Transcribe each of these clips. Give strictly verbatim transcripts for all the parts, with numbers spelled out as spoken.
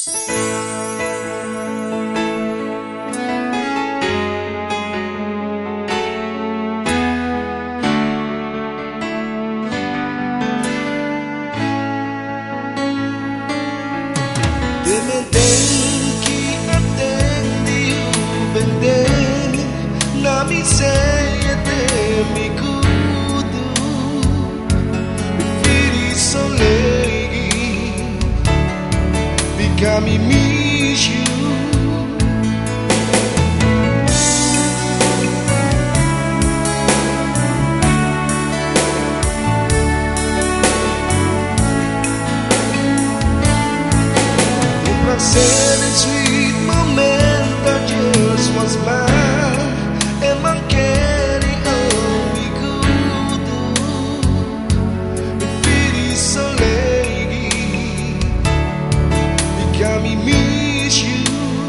me tem que atende o vender na miséria de me cudo firi solei become miss you Said a sweet moment that just was mine and my candy only good if it is so late because me miss you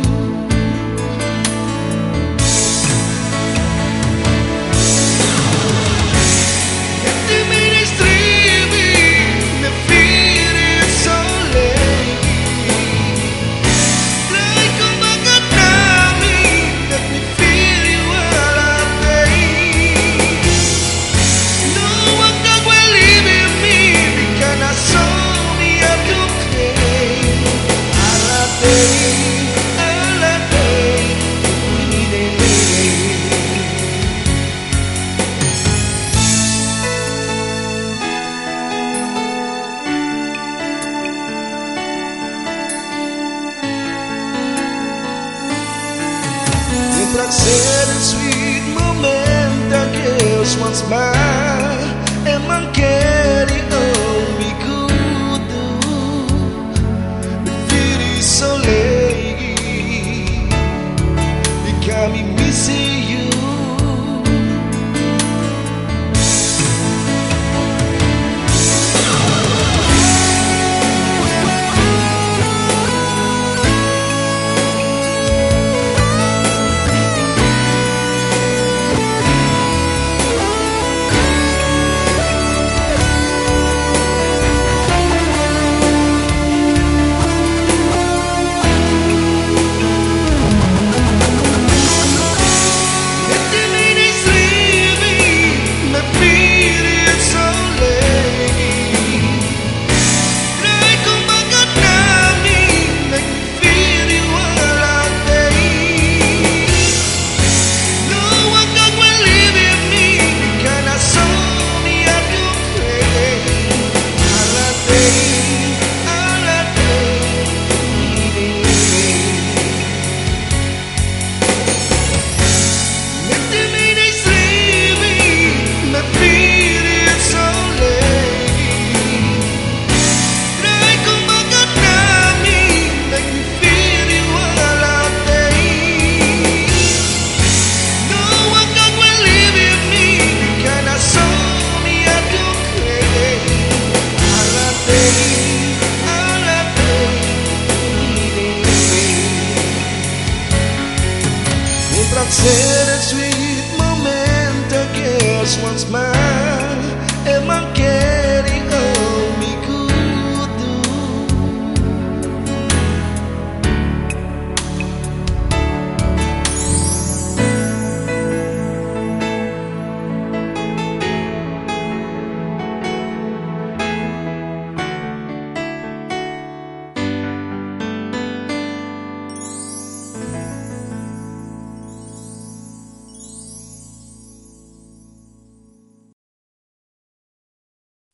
Pra ser um sweet moment that kills once mine and my